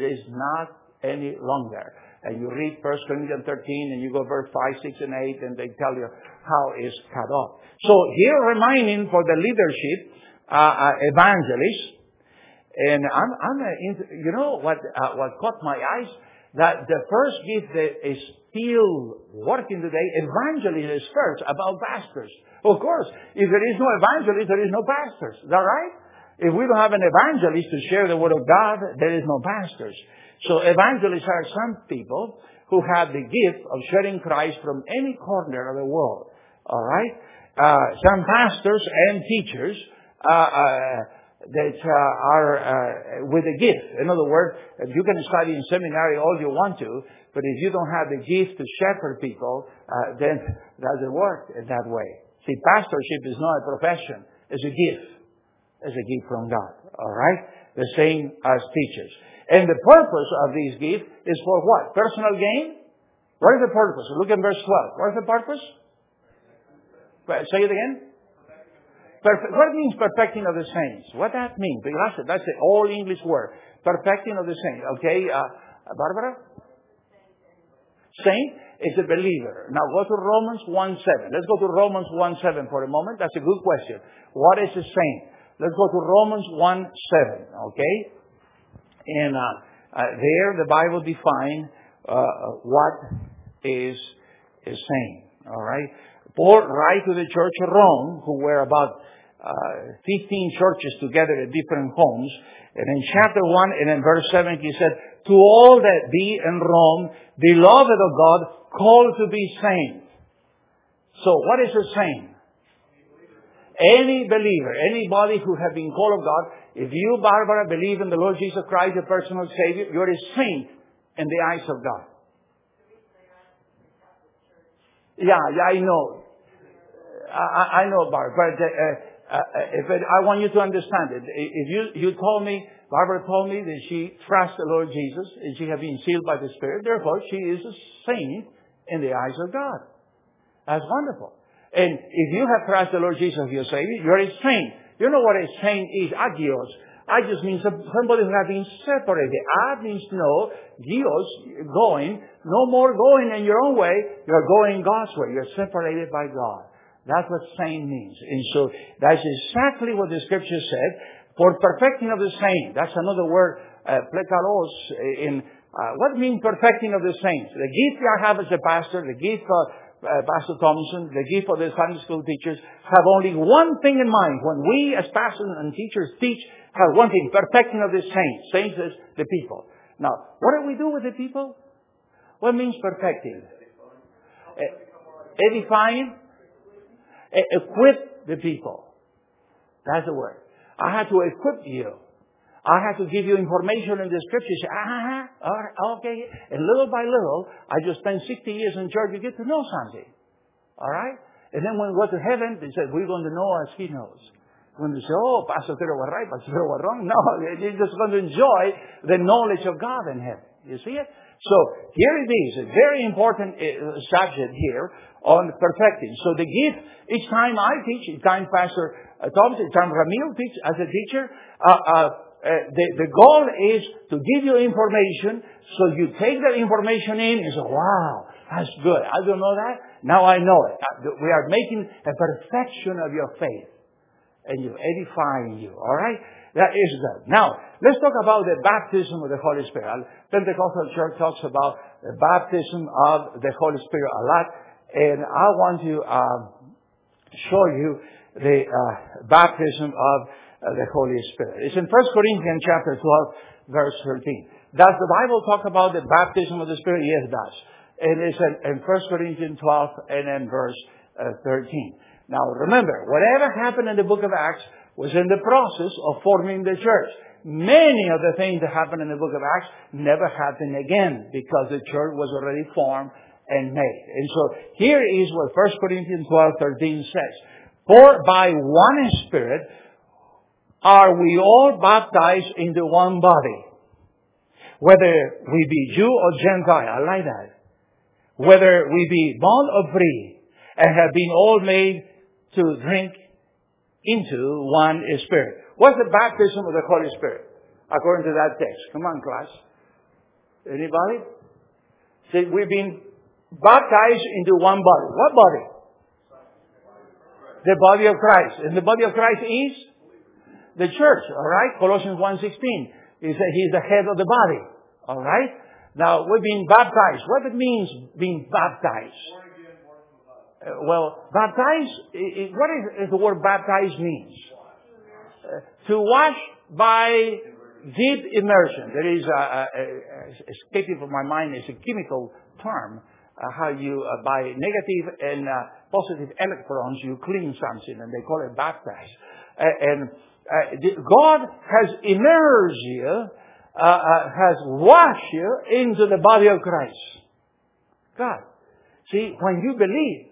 any longer. And you read 1 Corinthians 13 and you go verse 5, 6, and 8 and they tell you how it's cut off. So here reminding for the leadership, evangelists, and you know what caught my eyes? That the first gift that is still working today, evangelism is first about pastors. Of course, if there is no evangelist, there is no pastors. Is that right? If we don't have an evangelist to share the Word of God, there is no pastors. So evangelists are some people who have the gift of sharing Christ from any corner of the world. All right? Some pastors and teachers that are with a gift. In other words, you can study in seminary all you want to, but if you don't have the gift to shepherd people, then it doesn't work in that way. See, pastorship is not a profession. It's a gift. It's a gift from God. All right? The same as teachers. And the purpose of these gifts is for what? Personal gain? What is the purpose? Look at verse 12. What is the purpose? Say it again. What means perfecting of the saints? What that means? That's the all English word. Perfecting of the saints. Okay, Barbara? Saint is a believer. Now go to Romans 1:7. Let's go to Romans 1:7 for a moment. That's a good question. What is a saint? Let's go to Romans 1:7. Okay? And there the Bible defines what is saying. All right? Paul writes to the church of Rome, who were about 15 churches together at different homes. And in chapter 1 and in verse 7, he said, to all that be in Rome, beloved of God, called to be saints. So what is a saint? Any believer, anybody who has been called of God, if you, Barbara, believe in the Lord Jesus Christ, your personal Savior, you're a saint in the eyes of God. Yeah, I know. I know, Barbara, but I want you to understand it. If you told me, Barbara told me that she trusts the Lord Jesus and she has been sealed by the Spirit, therefore she is a saint in the eyes of God. That's wonderful. And if you have trusted the Lord Jesus as your Savior, you're a saint. You know what a saint is? Agios. Agios means somebody who has been separated. Ad means no. Gios, going. No more going in your own way. You're going God's way. You're separated by God. That's what saint means. And so that's exactly what the Scripture said. For perfecting of the saint. That's another word, plekalos. What means perfecting of the saints? The gift I have as a pastor, the gift Pastor Thompson, the gift of the Sunday school teachers, have only one thing in mind. When we as pastors and teachers teach, have one thing, perfecting of the saints. Saints is the people. Now, what do we do with the people? What means perfecting? Edifying? Equip the people. That's the word. I have to equip you. I have to give you information in the Scriptures. Okay. And little by little, I just spent 60 years in church, you get to know something. All right? And then when we go to heaven, they said, we're going to know as He knows. When they say, oh, Pastor Pedro was right, Pastor Pedro was wrong. No, you're just going to enjoy the knowledge of God in heaven. You see it? So here it is, a very important subject here on perfecting. So the gift, each time I teach, each time Pastor Thompson, each time Ramil teach as a teacher, the goal is to give you information, so you take that information in and say, wow, that's good. I don't know that. Now I know it. We are making a perfection of your faith. And you're edifying you. All right? That is good. Now, let's talk about the baptism of the Holy Spirit. Pentecostal Church talks about the baptism of the Holy Spirit a lot. And I want to show you the baptism of the Holy Spirit. It's in 1 Corinthians chapter 12, verse 13. Does the Bible talk about the baptism of the Spirit? Yes, it does. And it's in 1 Corinthians 12 and then verse 13. Now remember, whatever happened in the book of Acts was in the process of forming the church. Many of the things that happened in the book of Acts never happened again because the church was already formed and made. And so here is what 1 Corinthians 12:13 says. For by one Spirit are we all baptized into one body, whether we be Jew or Gentile. I like that. Whether we be bond or free, and have been all made to drink into one Spirit. What's the baptism of the Holy Spirit? According to that text. Come on, class. Anybody? Say, we've been baptized into one body. What body? The body of Christ. And the body of Christ is the church. All right? Colossians 1:16. He said He's the head of the body. All right? Now, we've been baptized. What it means, being baptized? Well, baptized, what is the word baptized means? To wash by deep immersion. There is escaping from my mind is a chemical term. How you, by negative and positive electrons, you clean something, and they call it baptized. God has immersed you, has washed you into the body of Christ. God. See, when you believe,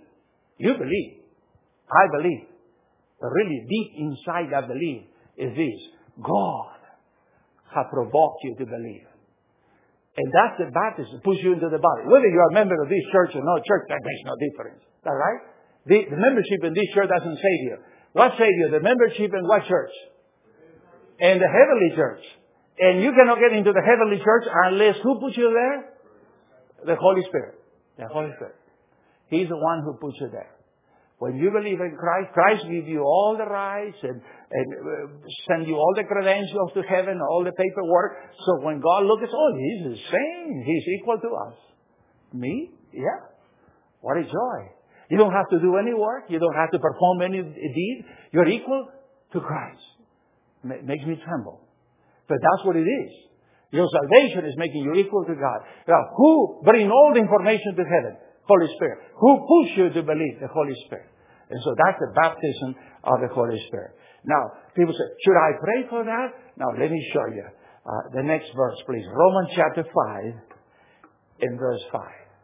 I believe, but really deep inside I believe is this: God has provoked you to believe. And that's the baptism, push you into the body. Whether you are a member of this church or no church, that makes no difference. All right? The membership in this church doesn't save you. What saves you? The membership in what church? In the heavenly church. And you cannot get into the heavenly church unless who puts you there? The Holy Spirit. The Holy Spirit. He's the one who puts you there. When you believe in Christ, Christ gives you all the rights and send you all the credentials to heaven, all the paperwork. So when God looks, he's the same. He's equal to us. Me? Yeah. What a joy. You don't have to do any work. You don't have to perform any deed. You're equal to Christ. Makes me tremble. But that's what it is. Your salvation is making you equal to God. Now, who brings all the information to heaven? Holy Spirit. Who pushes you to believe? The Holy Spirit. And so that's the baptism of the Holy Spirit. Now, people say, should I pray for that? Now, let me show you. The next verse, please. Romans chapter 5 in verse 5.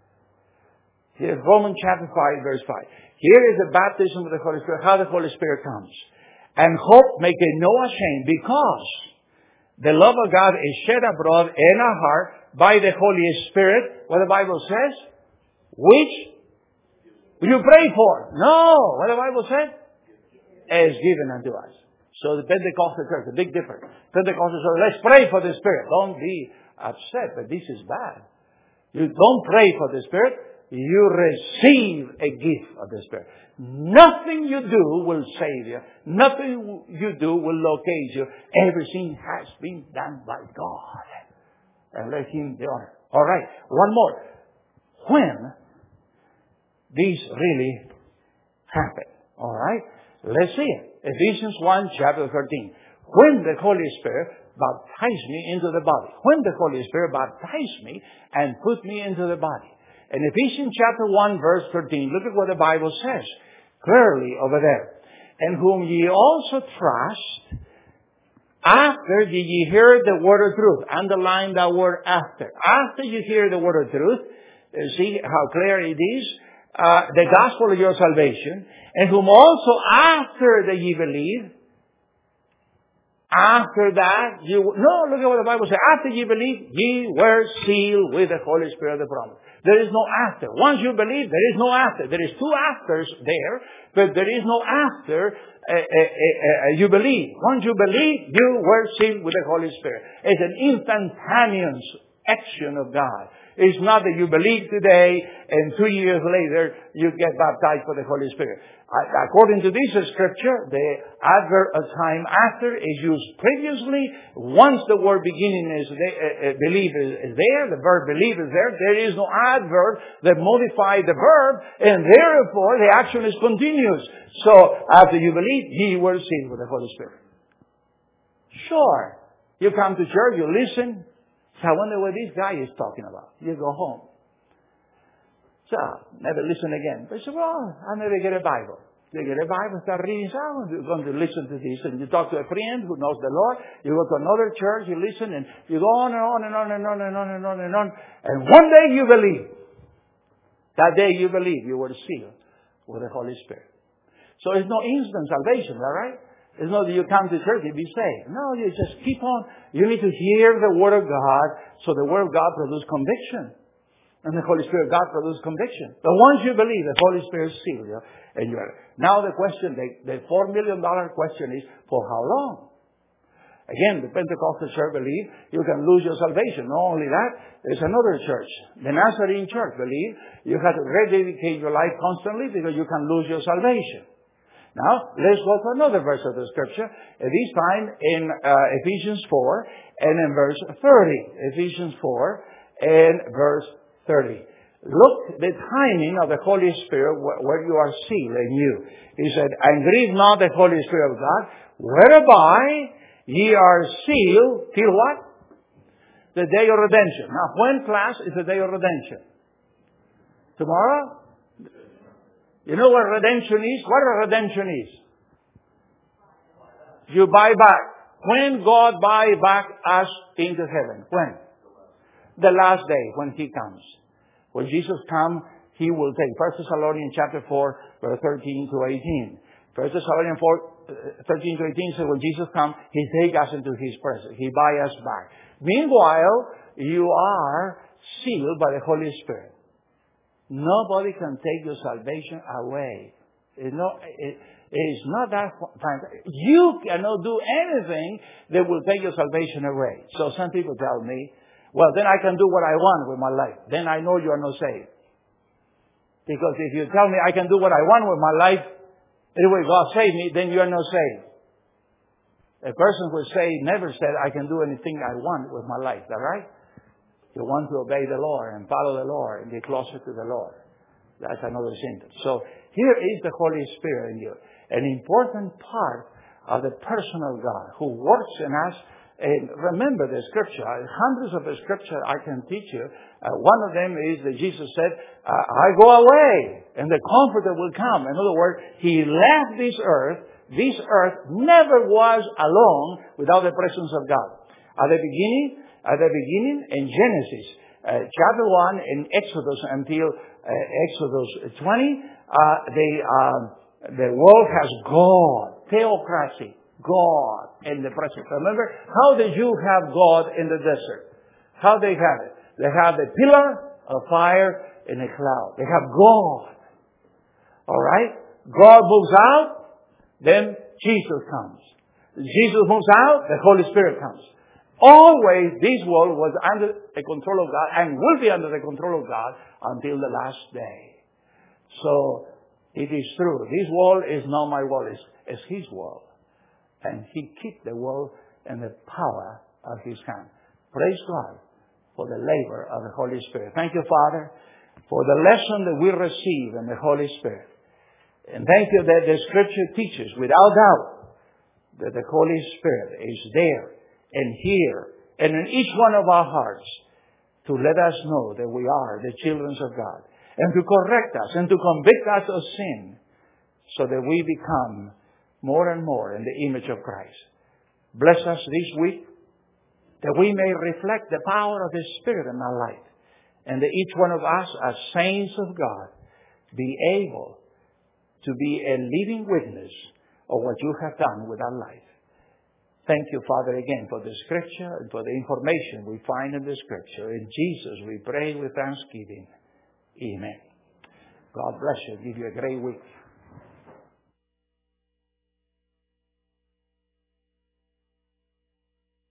Here's Romans chapter 5, verse 5. Here is the baptism of the Holy Spirit, how the Holy Spirit comes. And hope maketh no ashamed, because the love of God is shed abroad in our heart by the Holy Spirit, what the Bible says, which you pray for. No, what the Bible said is given unto us. So the Pentecostal church, a big difference. Pentecostal church, let's pray for the Spirit. Don't be upset, but this is bad. You don't pray for the Spirit. You receive a gift of the Spirit. Nothing you do will save you. Nothing you do will locate you. Everything has been done by God. And let Him the honor. All right. One more. When these really happen. All right. Let's see it. Ephesians 1, chapter 13. When the Holy Spirit baptized me into the body. When the Holy Spirit baptized me and put me into the body. In Ephesians chapter 1, verse 13, look at what the Bible says clearly over there. And whom ye also trust, after ye hear the word of truth. Underline that word after. After you hear the word of truth, see how clear it is. The gospel of your salvation. And whom also after that ye believe, after that, look at what the Bible says. After ye believe, ye were sealed with the Holy Spirit of the promise. There is no after. Once you believe, there is no after. There is two afters there, but there is no after you believe. Once you believe, you were sealed with the Holy Spirit. It's an instantaneous action of God. It's not that you believe today and 2 years later you get baptized for the Holy Spirit. According to this scripture, the adverb of time after is used previously. Once the word beginning is believe is there, the verb believe is there, there is no adverb that modifies the verb, and therefore the action is continuous. So after you believe, ye were sealed with the Holy Spirit. Sure. You come to church, you listen. So I wonder what this guy is talking about. You go home. So, never listen again. But you say, well, I never get a Bible. You get a Bible, start reading. So I'm going to listen to this. And you talk to a friend who knows the Lord. You go to another church, you listen, and you go on and on and on and on and on and on and on. And one day you believe. That day you believe you were sealed with the Holy Spirit. So it's no instant salvation, all right? It's not that you come to church and be saved. No, you just keep on. You need to hear the Word of God, so the Word of God produces conviction. And the Holy Spirit of God produces conviction. But once you believe, the Holy Spirit seals you. And you are. Now the question, the $4 million question is, for how long? Again, the Pentecostal church believe you can lose your salvation. Not only that, there's another church. The Nazarene church believe you have to rededicate your life constantly because you can lose your salvation. Now, let's go to another verse of the scripture. This time in Ephesians 4 and in verse 30. Ephesians 4 and verse 30. Look the timing of the Holy Spirit where you are sealed in you. He said, and grieve not the Holy Spirit of God, whereby ye are sealed till what? The day of redemption. Now, when, class, is the day of redemption? Tomorrow? You know what redemption is? What a redemption is? You buy back. When God buy back us into heaven? When? The last day, when He comes. When Jesus comes, He will take. 1 Thessalonians chapter 4, verse 13 to 18. 1 Thessalonians 4, 13 to 18 says, when Jesus comes, He take us into His presence. He buy us back. Meanwhile, you are sealed by the Holy Spirit. Nobody can take your salvation away. It's not that time. You cannot do anything that will take your salvation away. So some people tell me, well, then I can do what I want with my life. Then I know you are not saved. Because if you tell me I can do what I want with my life, anyway, God save me, then you are not saved. A person who never said, I can do anything I want with my life. Is that right? You want to obey the Lord and follow the Lord and be closer to the Lord. That's another sentence. So here is the Holy Spirit in you. An important part of the person of God who works in us. And remember the scripture. Hundreds of the scripture I can teach you. One of them is that Jesus said, I go away and the Comforter will come. In other words, He left this earth. This earth never was alone without the presence of God. At the beginning in Genesis, chapter 1 in Exodus until Exodus 20, the world has God, theocracy, God in the presence. Remember, how did you have God in the desert? How they have it? They have the pillar of fire and a cloud. They have God. All right? God moves out. Then Jesus comes. Jesus moves out, the Holy Spirit comes. Always this world was under the control of God and will be under the control of God until the last day. So it is true. This world is not my world. It's His world. And He keeps the world in the power of His hand. Praise God for the labor of the Holy Spirit. Thank you, Father, for the lesson that we receive in the Holy Spirit. And thank you that the Scripture teaches without doubt that the Holy Spirit is there and here and in each one of our hearts to let us know that we are the children of God and to correct us and to convict us of sin so that we become more and more in the image of Christ. Bless us this week that we may reflect the power of the Spirit in our life and that each one of us as saints of God be able to be a living witness of what you have done with our life. Thank you, Father, again for the Scripture and for the information we find in the Scripture. In Jesus we pray with thanksgiving. Amen. God bless you. Give you a great week.